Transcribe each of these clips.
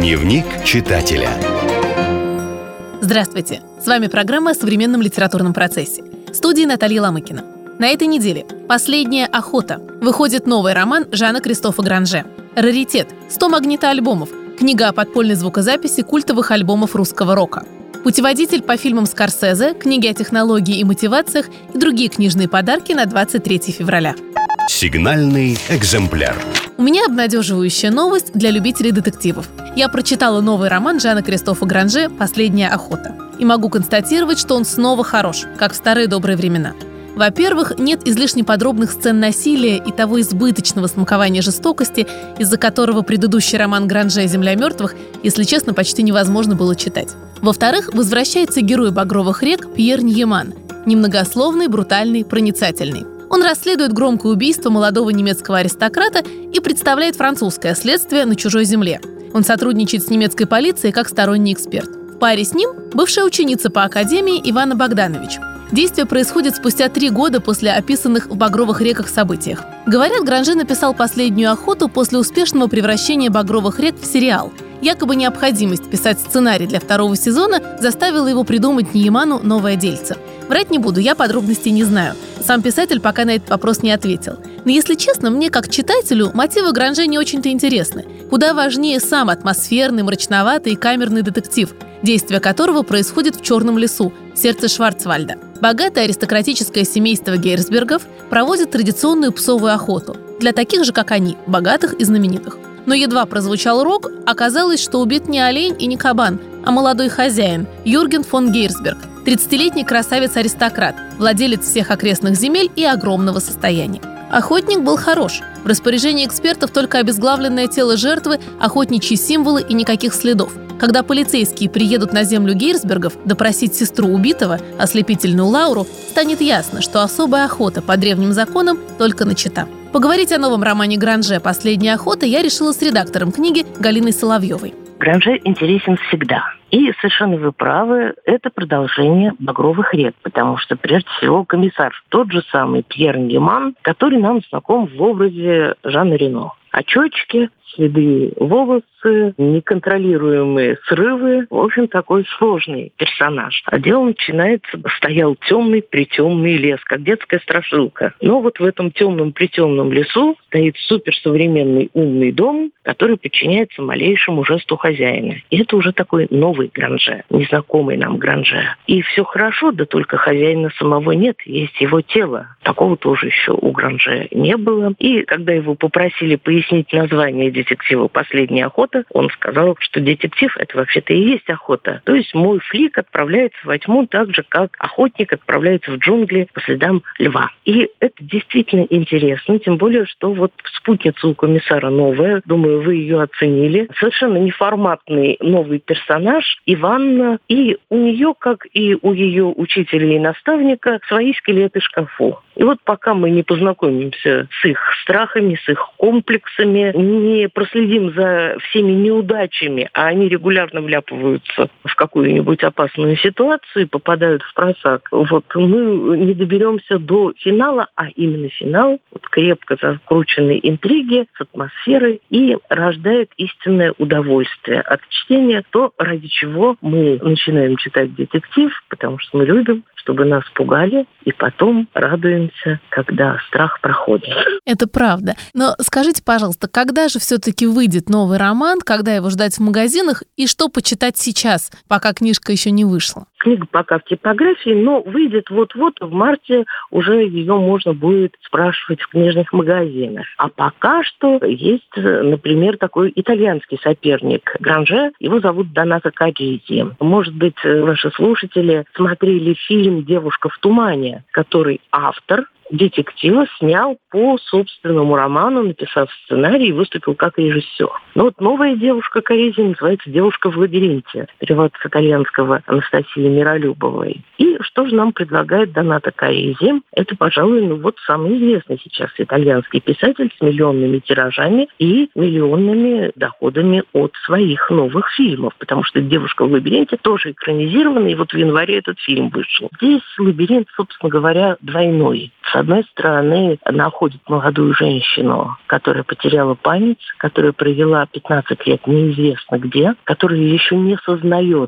Дневник читателя. Здравствуйте! С вами программа о современном литературном процессе. В студии Наталья Ломыкина. На этой неделе «Последняя охота». Выходит новый роман Жана Кристофа Гранже. Раритет. 100 магнитоальбомов. Книга о подпольной звукозаписи культовых альбомов русского рока. Путеводитель по фильмам Скорсезе, книги о технологии и мотивациях и другие книжные подарки на 23 февраля. Сигнальный экземпляр. У меня обнадеживающая новость для любителей детективов. Я прочитала новый роман Жана Кристофа Гранже «Последняя охота». И могу констатировать, что он снова хорош, как в старые добрые времена. Во-первых, нет излишне подробных сцен насилия и того избыточного смакования жестокости, из-за которого предыдущий роман Гранже «Земля мертвых», если честно, почти невозможно было читать. Во-вторых, возвращается герой «Багровых рек» Пьер Ньеман. Немногословный, брутальный, проницательный. Он расследует громкое убийство молодого немецкого аристократа и представляет французское следствие на чужой земле. Он сотрудничает с немецкой полицией как сторонний эксперт. В паре с ним бывшая ученица по академии Ивана Богданович. Действие происходит спустя 3 года после описанных в «Багровых реках» событиях. Говорят, Гранже написал «Последнюю охоту» после успешного превращения «Багровых рек» в сериал. Якобы необходимость писать сценарий для 2-го сезона заставила его придумать Ньеману новое дельце. Врать не буду, я подробностей не знаю. Сам писатель пока на этот вопрос не ответил. Но если честно, мне, как читателю, мотивы Гранже не очень-то интересны. Куда важнее сам атмосферный, мрачноватый и камерный детектив, действие которого происходит в Черном лесу, сердце Шварцвальда. Богатое аристократическое семейство Гейрсбергов проводит традиционную псовую охоту. Для таких же, как они, богатых и знаменитых. Но едва прозвучал рог, оказалось, что убит не олень и не кабан, а молодой хозяин Юрген фон Гейрсберг, 30-летний красавец-аристократ, владелец всех окрестных земель и огромного состояния. Охотник был хорош. В распоряжении экспертов только обезглавленное тело жертвы, охотничьи символы и никаких следов. Когда полицейские приедут на землю Гейрсбергов допросить сестру убитого, ослепительную Лауру, станет ясно, что особая охота по древним законам только начата. Поговорить о новом романе Гранже «Последняя охота» я решила с редактором книги Галиной Соловьевой. Гранже интересен всегда. И совершенно вы правы, это продолжение «Багровых рек», потому что, прежде всего, комиссар тот же самый Пьер Ньеман, который нам знаком в образе Жана Рено. Очечки, следы волосы, неконтролируемые срывы. В общем, такой сложный персонаж. А дело начинается, стоял темный-притемный лес, как детская страшилка. Но вот в этом темном-притемном лесу стоит суперсовременный умный дом, который подчиняется малейшему жесту хозяина. И это уже такой новый Гранже, незнакомый нам Гранже. И все хорошо, да только хозяина самого нет, есть его тело. Такого тоже еще у Гранже не было. И когда его попросили пояснить название детектива «Последняя охота», он сказал, что детектив – это вообще-то и есть охота. То есть мой флик отправляется во тьму так же, как охотник отправляется в джунгли по следам льва. И это действительно интересно, тем более, что вот спутница у комиссара новая, думаю, вы ее оценили. Совершенно неформатный новый персонаж Иванна, и у нее, как и у ее учителя и наставника, свои скелеты в шкафу. И вот пока мы не познакомимся с их страхами, с их комплексами, не проследим за всеми неудачами, а они регулярно вляпываются в какую-нибудь опасную ситуацию и попадают в просак, вот мы не доберемся до финала, а именно финал, вот крепко закрученной интриги с атмосферой и рождает истинное удовольствие от чтения, то, ради чего мы начинаем читать детектив, потому что мы любим, чтобы нас пугали, и потом радуемся, когда страх проходит. Это правда. Но скажите, пожалуйста, когда же все-таки выйдет новый роман, когда его ждать в магазинах, и что почитать сейчас, пока книжка еще не вышла? Книга пока в типографии, но выйдет вот-вот, в марте уже ее можно будет спрашивать в книжных магазинах. А пока что есть, например, такой итальянский соперник Гранже, его зовут Доната Кадзизи. Может быть, ваши слушатели смотрели фильм «Девушка в тумане», который автор детектива снял по собственному роману, написав сценарий и выступил как режиссер. Но вот новая девушка Кадзизи называется «Девушка в лабиринте», перевод с итальянского Анастасии Миролюбовой. И что же нам предлагает Доната Кадзизи? Это, пожалуй, вот самый известный сейчас итальянский писатель с миллионными тиражами и миллионными доходами от своих новых фильмов, потому что «Девушка в лабиринте» тоже экранизирована, и вот в январе этот фильм вышел. Здесь лабиринт, собственно говоря, двойной. С одной стороны, находит молодую женщину, которая потеряла память, которая провела 15 лет неизвестно где, которая еще не сознает,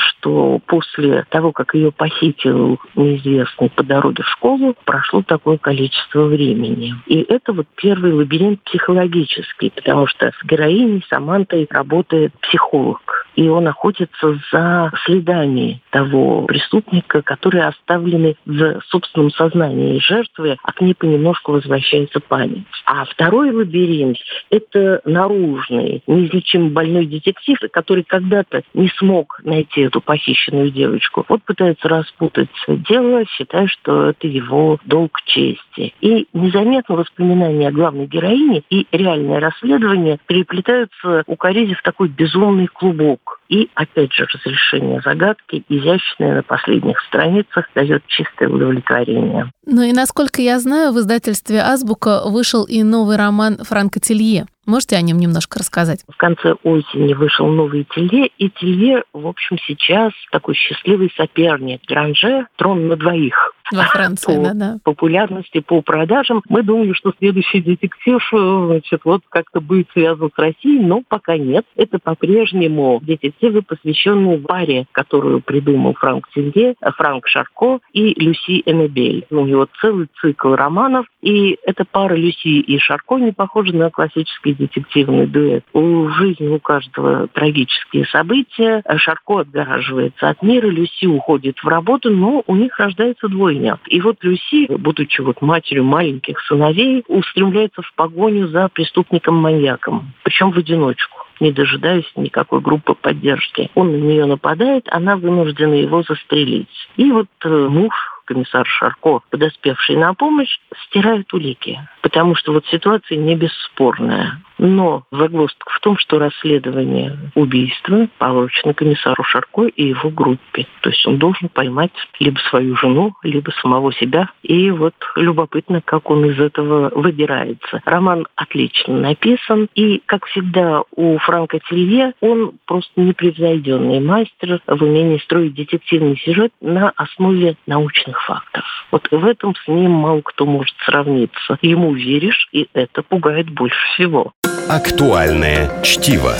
что после того, как ее похитил неизвестный по дороге в школу, прошло такое количество времени. И это вот первый лабиринт психологический, потому что с героиней Самантой работает психолог. И он охотится за следами того преступника, которые оставлены в собственном сознании жертвы, а к ней понемножку возвращается память. А второй лабиринт – это наружный, неизлечимо больной детектив, который когда-то не смог найти эту похищенную девочку. Вот пытается распутать дело, считая, что это его долг чести. И незаметно воспоминания о главной героине и реальное расследование переплетаются у Каризи в такой безумный клубок. И, опять же, разрешение загадки, изящное на последних страницах, дает чистое удовлетворение. Ну и, насколько я знаю, в издательстве «Азбука» вышел и новый роман Франка Телье. Можете о нем немножко рассказать? В конце осени вышел новый Телье, и Телье, в общем, сейчас такой счастливый соперник Гранже, «Трон на двоих». Во Франции, да. Популярности, по продажам. Мы думали, что следующий детектив, вот как-то будет связан с Россией, но пока нет. Это по-прежнему детективы, посвященные паре, которую придумал Франк Телье, Франк Шарко и Люси Эмебель. У него целый цикл романов, и эта пара Люси и Шарко не похожа на классический детективный дуэт. В жизни у каждого трагические события. Шарко отгораживается от мира, Люси уходит в работу, но у них рождается двойня. И вот Люси, будучи матерью маленьких сыновей, устремляется в погоню за преступником-маньяком, причем в одиночку, не дожидаясь никакой группы поддержки. Он на нее нападает, она вынуждена его застрелить. И вот муж, комиссар Шарко, подоспевший на помощь, стирает улики, потому что вот ситуация не бесспорная. Но загвоздка в том, что расследование убийства поручено комиссару Шарко и его группе. То есть он должен поймать либо свою жену, либо самого себя. И вот любопытно, как он из этого выбирается. Роман отлично написан. И, как всегда, у Франка Телье он просто непревзойденный мастер в умении строить детективный сюжет на основе научных фактов. Вот в этом с ним мало кто может сравниться. Ему веришь, и это пугает больше всего. Актуальное чтиво.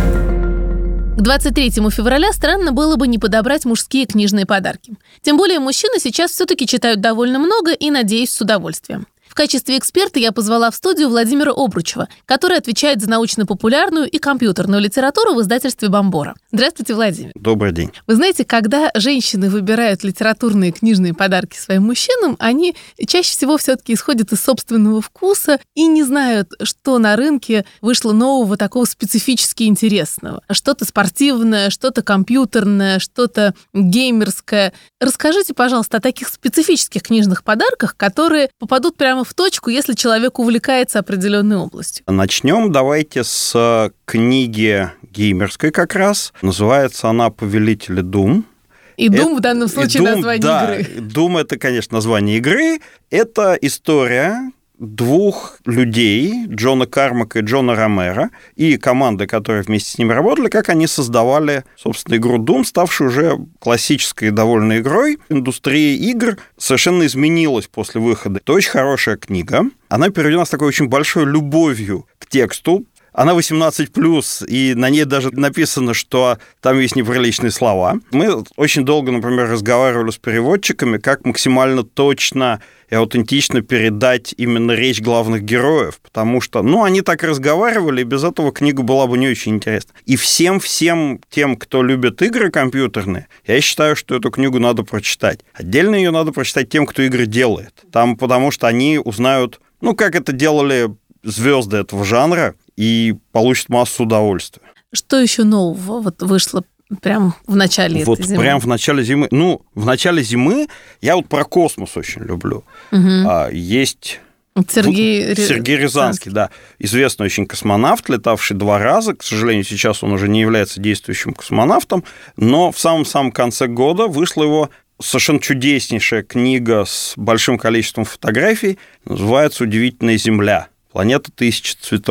К 23 февраля странно было бы не подобрать мужские книжные подарки. Тем более мужчины сейчас все-таки читают довольно много и, надеюсь, с удовольствием. В качестве эксперта я позвала в студию Владимира Обручева, который отвечает за научно-популярную и компьютерную литературу в издательстве «Бомбора». Здравствуйте, Владимир. Добрый день. Вы знаете, когда женщины выбирают литературные книжные подарки своим мужчинам, они чаще всего все-таки исходят из собственного вкуса и не знают, что на рынке вышло нового, такого специфически интересного. Что-то спортивное, что-то компьютерное, что-то геймерское. Расскажите, пожалуйста, о таких специфических книжных подарках, которые попадут прямо в точку, если человек увлекается определенной областью. Начнем давайте с книги геймерской как раз. Называется она «Повелители Дум». И Doom в данном случае название игры. Doom — это, конечно, название игры. Это история двух людей, Джона Кармака и Джона Ромеро, и команды, которые вместе с ними работали, как они создавали, собственно, игру Doom, ставшую уже классической довольно игрой. Индустрия игр совершенно изменилась после выхода. Это очень хорошая книга. Она переведена с такой очень большой любовью к тексту. Она 18+, и на ней даже написано, что там есть неприличные слова. Мы очень долго, например, разговаривали с переводчиками, как максимально точно и аутентично передать именно речь главных героев, потому что, они так разговаривали, и без этого книга была бы не очень интересна. И всем тем, кто любит игры компьютерные, я считаю, что эту книгу надо прочитать. Отдельно ее надо прочитать тем, кто игры делает. Потому что они узнают, как это делали звезды этого жанра, и получат массу удовольствия. Что еще нового вышло прямо в начале этой зимы? Прямо в начале зимы. В начале зимы я про космос очень люблю. Угу. Есть Сергей Рязанский, да, известный очень космонавт, летавший 2 раза. К сожалению, сейчас он уже не является действующим космонавтом, но в самом-самом конце года вышла его совершенно чудеснейшая книга с большим количеством фотографий, называется «Удивительная Земля. Планета тысячи цветов».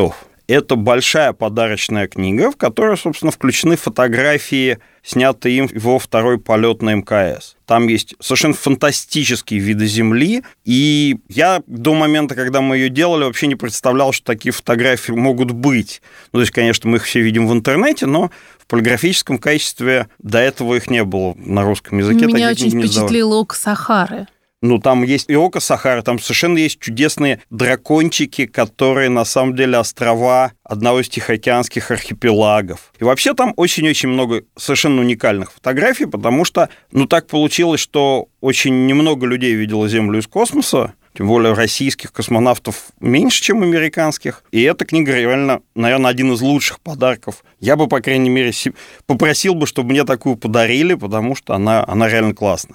Это большая подарочная книга, в которой, собственно, включены фотографии, снятые им в его второй полет на МКС. Там есть совершенно фантастические виды Земли, и я до момента, когда мы ее делали, вообще не представлял, что такие фотографии могут быть. Ну, то есть, конечно, мы их все видим в интернете, но в полиграфическом качестве до этого их не было на русском языке. Меня очень впечатлило око Сахары. Ну, там есть и око Сахары, там совершенно есть чудесные дракончики, которые на самом деле острова одного из Тихоокеанских архипелагов. И вообще там очень-очень много совершенно уникальных фотографий, потому что, так получилось, что очень немного людей видело Землю из космоса, тем более российских космонавтов меньше, чем американских. И эта книга реально, наверное, один из лучших подарков. Я бы, по крайней мере, попросил бы, чтобы мне такую подарили, потому что она реально классная.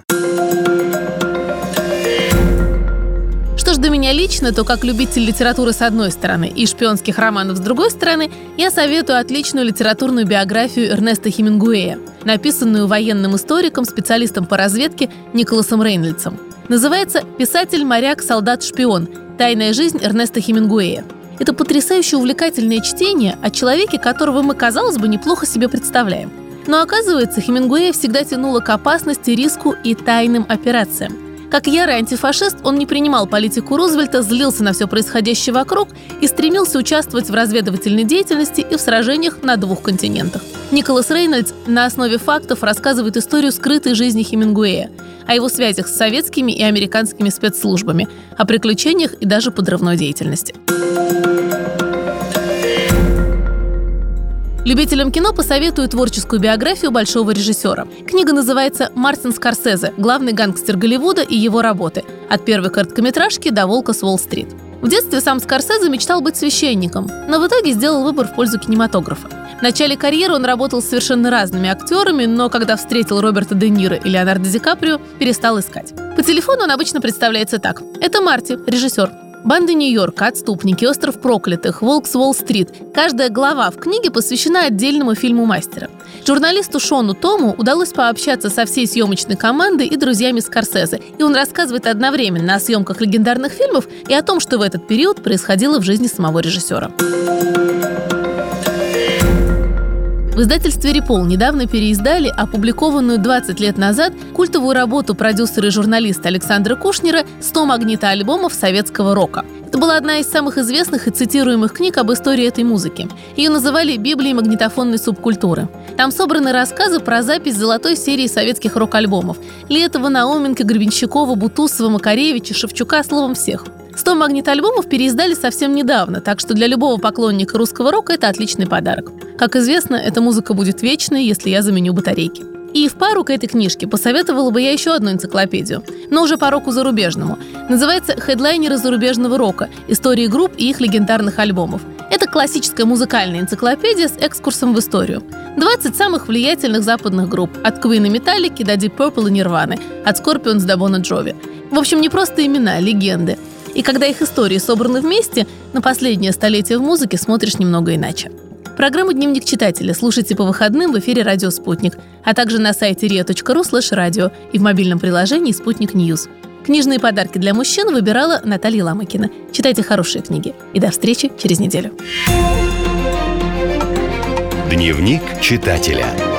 Что ж до меня лично, то как любитель литературы с одной стороны и шпионских романов с другой стороны, я советую отличную литературную биографию Эрнеста Хемингуэя, написанную военным историком, специалистом по разведке Николасом Рейнольдсом. Называется «Писатель, моряк, солдат, шпион. Тайная жизнь Эрнеста Хемингуэя». Это потрясающе увлекательное чтение о человеке, которого мы, казалось бы, неплохо себе представляем. Но оказывается, Хемингуэя всегда тянуло к опасности, риску и тайным операциям. Как ярый антифашист, он не принимал политику Рузвельта, злился на все происходящее вокруг и стремился участвовать в разведывательной деятельности и в сражениях на 2 континентах. Николас Рейнольдс на основе фактов рассказывает историю скрытой жизни Хемингуэя, о его связях с советскими и американскими спецслужбами, о приключениях и даже подрывной деятельности. Любителям кино посоветую творческую биографию большого режиссера. Книга называется «Мартин Скорсезе. Главный гангстер Голливуда и его работы. От первой короткометражки до «Волка с Уолл-стрит». В детстве сам Скорсезе мечтал быть священником, но в итоге сделал выбор в пользу кинематографа. В начале карьеры он работал с совершенно разными актерами, но когда встретил Роберта Де Ниро и Леонардо Ди Каприо, перестал искать. По телефону он обычно представляется так. Это Марти, режиссер. «Банды Нью-Йорка», «Отступники», «Остров проклятых», «Волк с Уолл-стрит». Каждая глава в книге посвящена отдельному фильму мастера. Журналисту Шону Тому удалось пообщаться со всей съемочной командой и друзьями Скорсезе, и он рассказывает одновременно о съемках легендарных фильмов и о том, что в этот период происходило в жизни самого режиссера. В издательстве «Репол» недавно переиздали опубликованную 20 лет назад культовую работу продюсера и журналиста Александра Кушнера «100 магнитоальбомов советского рока». Это была одна из самых известных и цитируемых книг об истории этой музыки. Ее называли «Библией магнитофонной субкультуры». Там собраны рассказы про запись золотой серии советских рок-альбомов – Летова, Науменко, Гребенщикова, Бутусова, Макаревича, Шевчука, словом всех. 100 магнитоальбомов переиздали совсем недавно, так что для любого поклонника русского рока это отличный подарок. Как известно, эта музыка будет вечной, если я заменю батарейки. И в пару к этой книжке посоветовала бы я еще одну энциклопедию, но уже по року зарубежному. Называется «Хедлайнеры зарубежного рока. Истории групп и их легендарных альбомов». Это классическая музыкальная энциклопедия с экскурсом в историю. 20 самых влиятельных западных групп, от Queen и Metallica до Deep Purple и Nirvana, от Scorpions до Bon Jovi. В общем, не просто имена, легенды. И когда их истории собраны вместе, на последнее столетие в музыке смотришь немного иначе. Программу «Дневник читателя» слушайте по выходным в эфире «Радио Спутник», а также на сайте ria.ru/radio и в мобильном приложении «Спутник Ньюс». Книжные подарки для мужчин выбирала Наталья Ломакина. Читайте хорошие книги. И до встречи через неделю. Дневник читателя.